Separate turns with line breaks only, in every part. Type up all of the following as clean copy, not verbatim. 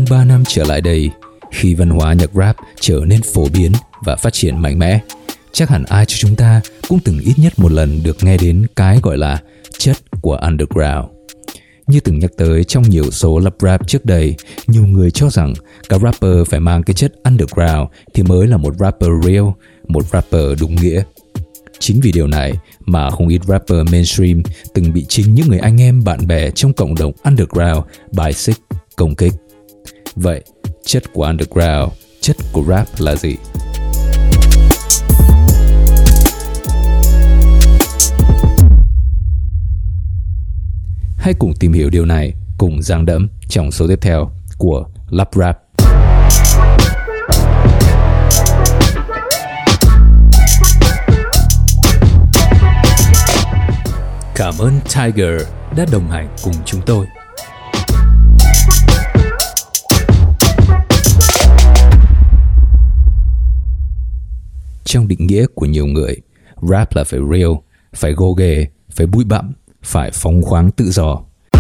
Trong 3 năm trở lại đây, khi văn hóa nhạc rap trở nên phổ biến và phát triển mạnh mẽ, chắc hẳn ai trong chúng ta cũng từng ít nhất một lần được nghe đến cái gọi là chất của underground. Như từng nhắc tới trong nhiều số lập rap trước đây, nhiều người cho rằng các rapper phải mang cái chất underground thì mới là một rapper real, một rapper đúng nghĩa. Chính vì điều này mà không ít rapper mainstream từng bị chính những người anh em bạn bè trong cộng đồng underground bài xích, công kích. Vậy, chất của underground, chất của rap là gì? Hãy cùng tìm hiểu điều này cùng Giang Đẫm trong số tiếp theo của Lắp Rap. Cảm ơn Tiger đã đồng hành cùng chúng tôi. Trong định nghĩa của nhiều người, rap là phải real, phải gồ ghề, phải bụi bặm, phải phóng khoáng tự do.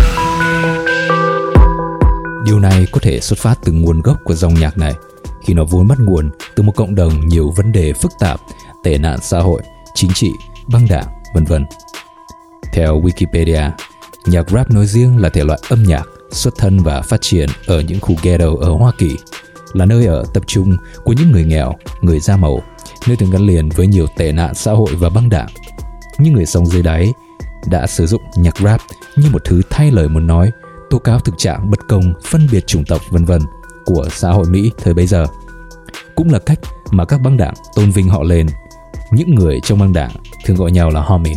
Điều này có thể xuất phát từ nguồn gốc của dòng nhạc này, khi nó vốn bắt nguồn từ một cộng đồng nhiều vấn đề phức tạp, tệ nạn xã hội, chính trị, băng đảng, v.v. Theo Wikipedia, nhạc rap nói riêng là thể loại âm nhạc xuất thân và phát triển ở những khu ghetto ở Hoa Kỳ, là nơi ở tập trung của những người nghèo, người da màu, nơi thường gắn liền với nhiều tệ nạn xã hội và băng đảng. Những người sống dưới đáy đã sử dụng nhạc rap như một thứ thay lời muốn nói, tố cáo thực trạng bất công, phân biệt chủng tộc v.v. của xã hội Mỹ thời bấy giờ. Cũng là cách mà các băng đảng tôn vinh họ lên. Những người trong băng đảng thường gọi nhau là homie.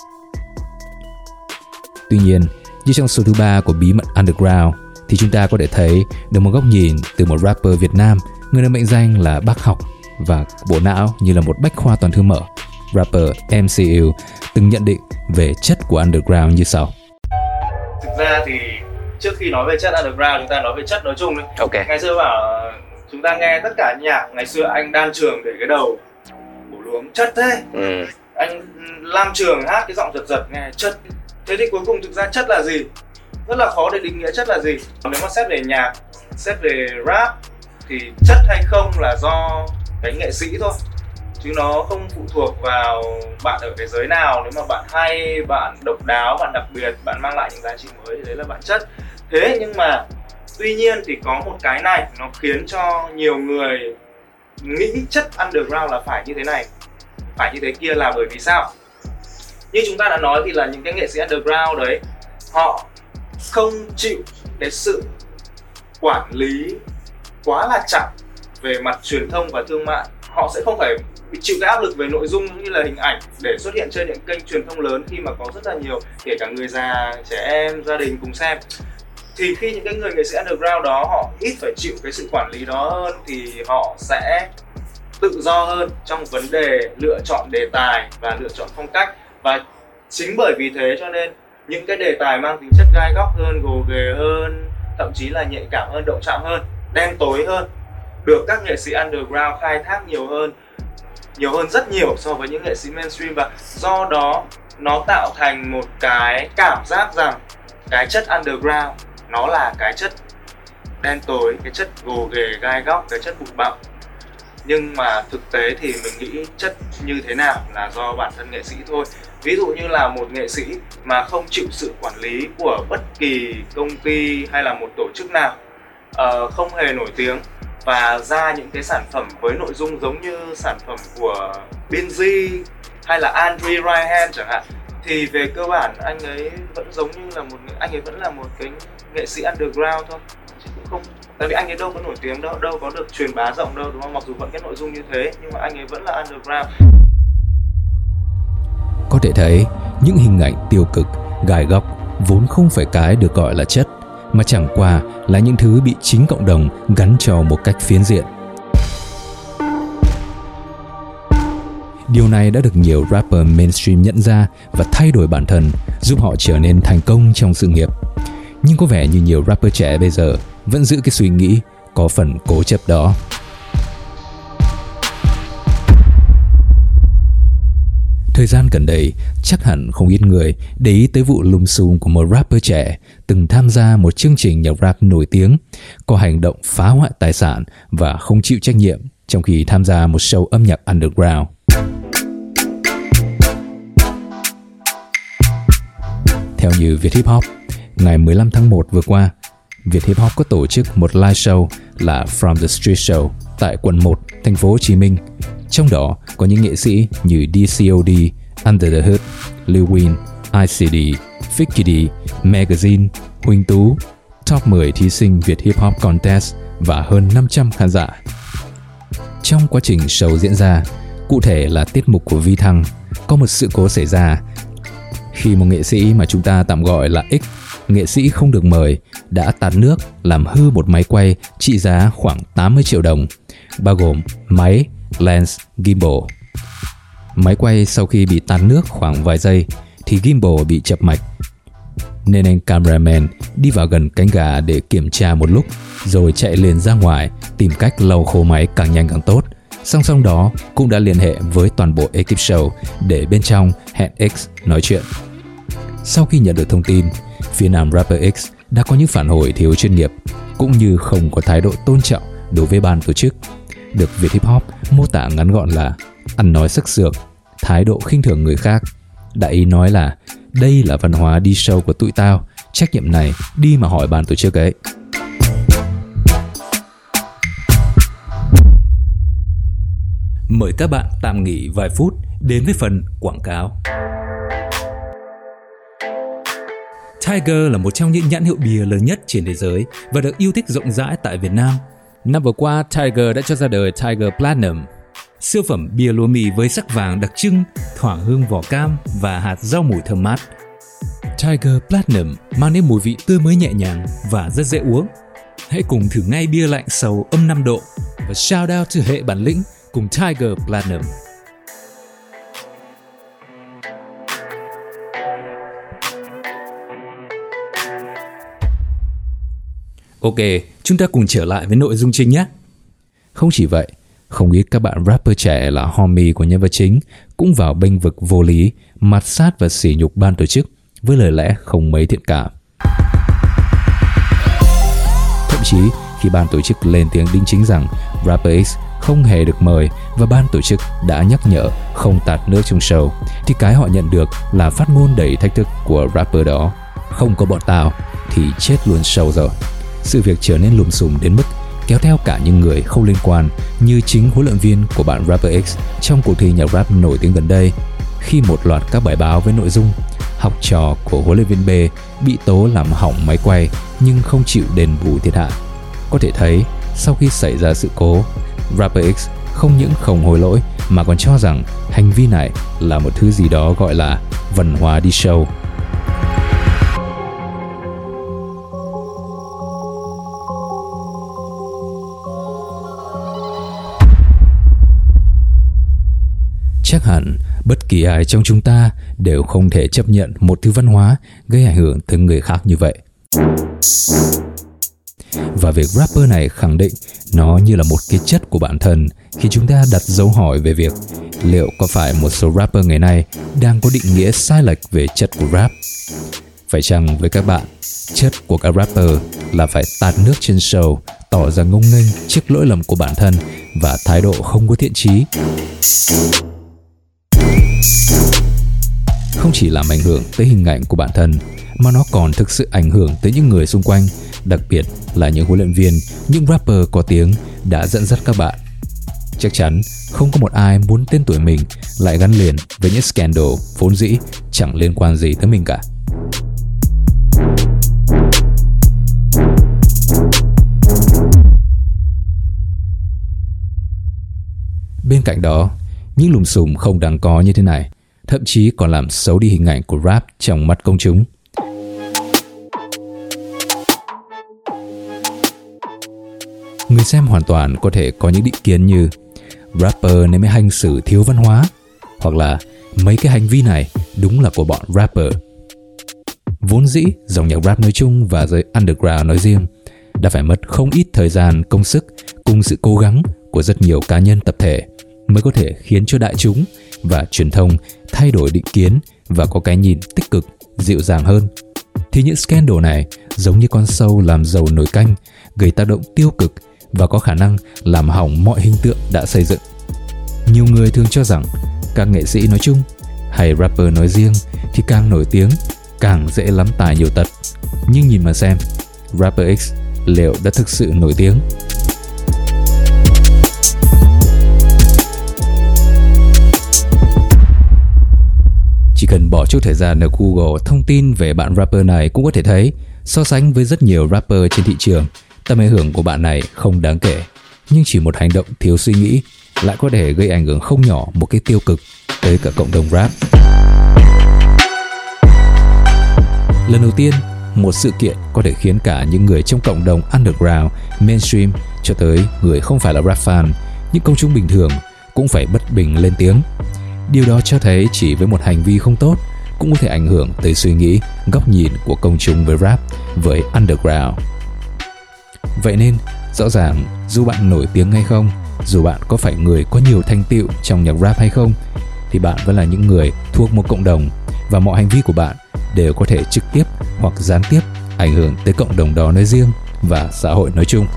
Tuy nhiên, như trong số thứ 3 của Bí mật Underground, thì chúng ta có thể thấy được một góc nhìn từ một rapper Việt Nam, người được mệnh danh là bác học và bộ não như là một bách khoa toàn thư mở. Rapper MCU từng nhận định về chất của underground như sau.
Thực ra thì trước khi nói về chất underground, chúng ta nói về chất nói chung đi.
Okay.
Ngày xưa bảo chúng ta nghe tất cả nhạc, ngày xưa anh Đan Trường để cái đầu bổ luống chất thế. Anh Lam Trường hát cái giọng giật giật nghe chất. Thế thì cuối cùng thực ra chất là gì? Rất là khó để định nghĩa chất là gì. Nếu mà xét về nhạc, xét về rap thì chất hay không là do cái nghệ sĩ thôi, chứ nó không phụ thuộc vào bạn ở cái giới nào. Nếu mà bạn hay, bạn độc đáo, bạn đặc biệt, bạn mang lại những giá trị mới thì đấy là bản chất. Thế nhưng mà tuy nhiên thì có một cái này nó khiến cho nhiều người nghĩ chất underground là phải như thế này, phải như thế kia, là bởi vì sao? Như chúng ta đã nói thì là những cái nghệ sĩ underground đấy, họ không chịu cái sự quản lý quá là chặt về mặt truyền thông và thương mại. Họ sẽ không phải bị chịu cái áp lực về nội dung cũng như là hình ảnh để xuất hiện trên những kênh truyền thông lớn khi mà có rất là nhiều, kể cả người già, trẻ em, gia đình cùng xem. Thì khi những cái người nghệ sĩ underground đó họ ít phải chịu cái sự quản lý đó hơn thì họ sẽ tự do hơn trong vấn đề lựa chọn đề tài và lựa chọn phong cách. Và chính bởi vì thế cho nên những cái đề tài mang tính chất gai góc hơn, gồ ghề hơn, thậm chí là nhạy cảm hơn, động chạm hơn, đen tối hơn, được các nghệ sĩ underground khai thác nhiều hơn rất nhiều so với những nghệ sĩ mainstream. Và do đó nó tạo thành một cái cảm giác rằng cái chất underground nó là cái chất đen tối, cái chất gồ ghề gai góc, cái chất bụi bặm. Nhưng mà thực tế thì mình nghĩ chất như thế nào là do bản thân nghệ sĩ thôi. Ví dụ như là một nghệ sĩ mà không chịu sự quản lý của bất kỳ công ty hay là một tổ chức nào, không hề nổi tiếng và ra những cái sản phẩm với nội dung giống như sản phẩm của Binz hay là Andre Ryan chẳng hạn, thì về cơ bản anh ấy vẫn giống như là anh ấy vẫn là một cái nghệ sĩ underground thôi, chứ cũng không, tại vì anh ấy đâu có nổi tiếng đâu có được truyền bá rộng đâu, đúng không? Mặc dù vẫn cái nội dung như thế nhưng mà anh ấy vẫn là underground.
Có thể thấy những hình ảnh tiêu cực, gai góc vốn không phải cái được gọi là chất, mà chẳng qua là những thứ bị chính cộng đồng gắn cho một cách phiến diện. Điều này đã được nhiều rapper mainstream nhận ra và thay đổi bản thân, giúp họ trở nên thành công trong sự nghiệp. Nhưng có vẻ như nhiều rapper trẻ bây giờ vẫn giữ cái suy nghĩ có phần cố chấp đó. Thời gian gần đây, chắc hẳn không ít người để ý tới vụ lùm xùm của một rapper trẻ từng tham gia một chương trình nhạc rap nổi tiếng, có hành động phá hoại tài sản và không chịu trách nhiệm trong khi tham gia một show âm nhạc underground. Theo như Việt Hip Hop, ngày 15 tháng 1 vừa qua, Việt Hip Hop có tổ chức một live show là From the Street Show tại quận 1, thành phố Hồ Chí Minh. Trong đó có những nghệ sĩ như DCOD, Under the Hood, Lil Wayne, ICD, Vicky D, Magazine, Huỳnh Tú, top 10 thí sinh Việt Hip Hop Contest và hơn 500 khán giả. Trong quá trình show diễn ra, cụ thể là tiết mục của Vi Thăng, có một sự cố xảy ra khi một nghệ sĩ mà chúng ta tạm gọi là X, nghệ sĩ không được mời, đã tạt nước làm hư một máy quay trị giá khoảng 80 triệu đồng, bao gồm máy, lens, gimbal. Máy quay sau khi bị tạt nước khoảng vài giây thì gimbal bị chập mạch, nên anh cameraman đi vào gần cánh gà để kiểm tra một lúc, rồi chạy liền ra ngoài tìm cách lau khô máy càng nhanh càng tốt. Song song đó cũng đã liên hệ với toàn bộ ekip show để bên trong hẹn X nói chuyện. Sau khi nhận được thông tin, phía nam rapper X đã có những phản hồi thiếu chuyên nghiệp cũng như không có thái độ tôn trọng đối với ban tổ chức, được Việt Hip Hop mô tả ngắn gọn là ăn nói sắc sược, thái độ khinh thường người khác. Đại ý nói là đây là văn hóa đi show của tụi tao, trách nhiệm này đi mà hỏi ban tổ chức ấy. Mời các bạn tạm nghỉ vài phút đến với phần quảng cáo. Tiger là một trong những nhãn hiệu bia lớn nhất trên thế giới và được yêu thích rộng rãi tại Việt Nam. Năm vừa qua, Tiger đã cho ra đời Tiger Platinum, siêu phẩm bia lúa mì với sắc vàng đặc trưng, thoảng hương vỏ cam và hạt rau mùi thơm mát. Tiger Platinum mang đến mùi vị tươi mới nhẹ nhàng và rất dễ uống. Hãy cùng thử ngay bia lạnh sầu âm 5 độ và shout out to hệ bản lĩnh cùng Tiger Platinum. Ok, chúng ta cùng trở lại với nội dung chính nhé. Không chỉ vậy, không ít các bạn rapper trẻ là homie của nhân vật chính cũng vào bênh vực vô lý, mạt sát và sỉ nhục ban tổ chức với lời lẽ không mấy thiện cảm. Thậm chí khi ban tổ chức lên tiếng đính chính rằng rapper X không hề được mời và ban tổ chức đã nhắc nhở không tạt nước trong show, thì cái họ nhận được là phát ngôn đầy thách thức của rapper đó: không có bọn tao thì chết luôn show rồi. Sự việc trở nên lùm xùm đến mức kéo theo cả những người không liên quan như chính huấn luyện viên của bạn rapper X trong cuộc thi nhạc rap nổi tiếng gần đây, khi một loạt các bài báo với nội dung học trò của huấn luyện viên B bị tố làm hỏng máy quay nhưng không chịu đền bù thiệt hại. Có thể thấy, sau khi xảy ra sự cố, rapper X không những không hối lỗi mà còn cho rằng hành vi này là một thứ gì đó gọi là văn hóa đi show. Chắc hẳn bất kỳ ai trong chúng ta đều không thể chấp nhận một thứ văn hóa gây ảnh hưởng tới người khác như vậy. Và việc rapper này khẳng định nó như là một cái chất của bản thân khi chúng ta đặt dấu hỏi về việc liệu có phải một số rapper ngày nay đang có định nghĩa sai lệch về chất của rap. Phải chăng với các bạn, chất của các rapper là phải tạt nước trên show, tỏ ra ngông nghênh trước lỗi lầm của bản thân và thái độ không có thiện chí? Không chỉ làm ảnh hưởng tới hình ảnh của bản thân, mà nó còn thực sự ảnh hưởng tới những người xung quanh, đặc biệt là những huấn luyện viên, những rapper có tiếng đã dẫn dắt các bạn. Chắc chắn không có một ai muốn tên tuổi mình lại gắn liền với những scandal vốn dĩ chẳng liên quan gì tới mình cả. Bên cạnh đó, những lùm xùm không đáng có như thế này thậm chí còn làm xấu đi hình ảnh của rap trong mắt công chúng. Người xem hoàn toàn có thể có những định kiến như rapper nên mới hành xử thiếu văn hóa, hoặc là mấy cái hành vi này đúng là của bọn rapper. Vốn dĩ dòng nhạc rap nói chung và giới underground nói riêng đã phải mất không ít thời gian, công sức cùng sự cố gắng của rất nhiều cá nhân tập thể mới có thể khiến cho đại chúng và truyền thông thay đổi định kiến và có cái nhìn tích cực, dịu dàng hơn. Thì những scandal này giống như con sâu làm dầu nồi canh, gây tác động tiêu cực và có khả năng làm hỏng mọi hình tượng đã xây dựng. Nhiều người thường cho rằng các nghệ sĩ nói chung hay rapper nói riêng thì càng nổi tiếng, càng dễ lắm tài nhiều tật. Nhưng nhìn mà xem, Rapper X liệu đã thực sự nổi tiếng? Chỉ cần bỏ chút thời gian ở Google thông tin về bạn rapper này cũng có thể thấy, so sánh với rất nhiều rapper trên thị trường, tầm ảnh hưởng của bạn này không đáng kể. Nhưng chỉ một hành động thiếu suy nghĩ lại có thể gây ảnh hưởng không nhỏ một cái tiêu cực tới cả cộng đồng rap. Lần đầu tiên, một sự kiện có thể khiến cả những người trong cộng đồng underground, mainstream cho tới người không phải là rap fan, những công chúng bình thường cũng phải bất bình lên tiếng. Điều đó cho thấy chỉ với một hành vi không tốt cũng có thể ảnh hưởng tới suy nghĩ, góc nhìn của công chúng với rap, với underground. Vậy nên, rõ ràng dù bạn nổi tiếng hay không, dù bạn có phải người có nhiều thành tựu trong nhạc rap hay không, thì bạn vẫn là những người thuộc một cộng đồng và mọi hành vi của bạn đều có thể trực tiếp hoặc gián tiếp ảnh hưởng tới cộng đồng đó nói riêng và xã hội nói chung.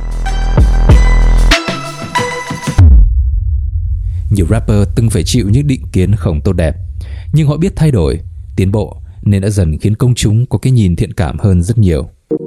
Nhiều rapper từng phải chịu những định kiến không tốt đẹp, nhưng họ biết thay đổi, tiến bộ nên đã dần khiến công chúng có cái nhìn thiện cảm hơn rất nhiều.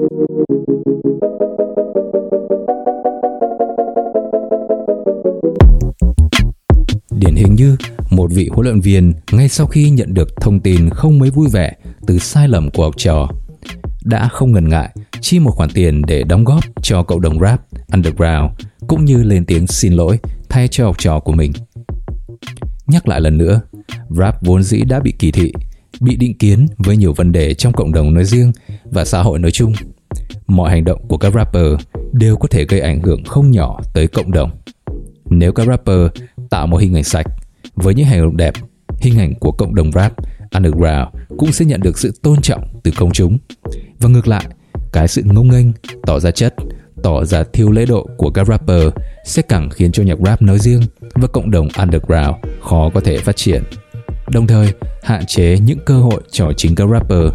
Điển hình như một vị huấn luyện viên ngay sau khi nhận được thông tin không mấy vui vẻ từ sai lầm của học trò, đã không ngần ngại chi một khoản tiền để đóng góp cho cộng đồng rap underground, cũng như lên tiếng xin lỗi thay cho học trò của mình. Nhắc lại lần nữa, rap vốn dĩ đã bị kỳ thị, bị định kiến với nhiều vấn đề trong cộng đồng nói riêng và xã hội nói chung. Mọi hành động của các rapper đều có thể gây ảnh hưởng không nhỏ tới cộng đồng. Nếu các rapper tạo một hình ảnh sạch với những hành động đẹp, hình ảnh của cộng đồng rap underground cũng sẽ nhận được sự tôn trọng từ công chúng. Và ngược lại, cái sự ngông nghênh, tỏ ra chất, tỏ ra thiếu lễ độ của các rapper sẽ càng khiến cho nhạc rap nói riêng và cộng đồng underground khó có thể phát triển, đồng thời hạn chế những cơ hội cho chính các rapper.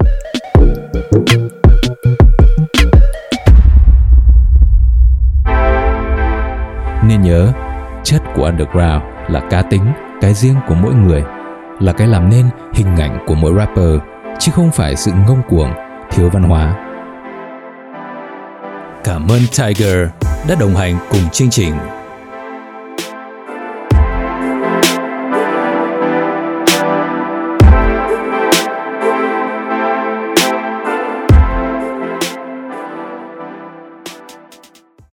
Nên nhớ, chất của underground là cá tính, cái riêng của mỗi người, là cái làm nên hình ảnh của mỗi rapper, chứ không phải sự ngông cuồng, thiếu văn hóa. Cảm ơn Tiger đã đồng hành cùng chương trình.